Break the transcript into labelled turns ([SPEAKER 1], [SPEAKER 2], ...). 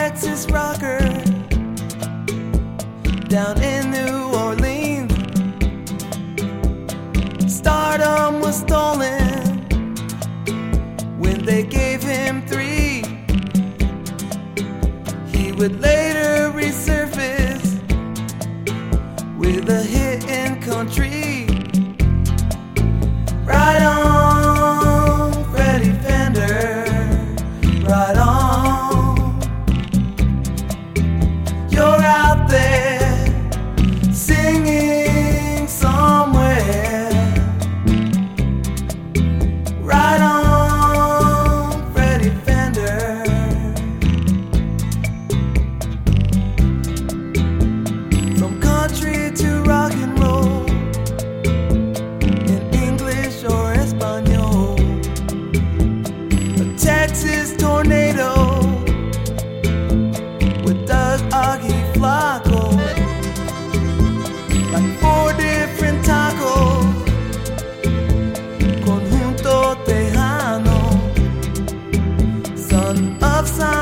[SPEAKER 1] Texas rocker down in New Orleans. Stardom was stolen when they gave him 3. He would later resurface with a hit in country. Right on, Freddie Fender, right on. You're out there singing somewhere. Right on, Freddie Fender. From country to rock and roll, in English or Espanol, a Texas tornado with Doug Augie Flacco, like 4 different tacos, Conjunto Tejano, son of San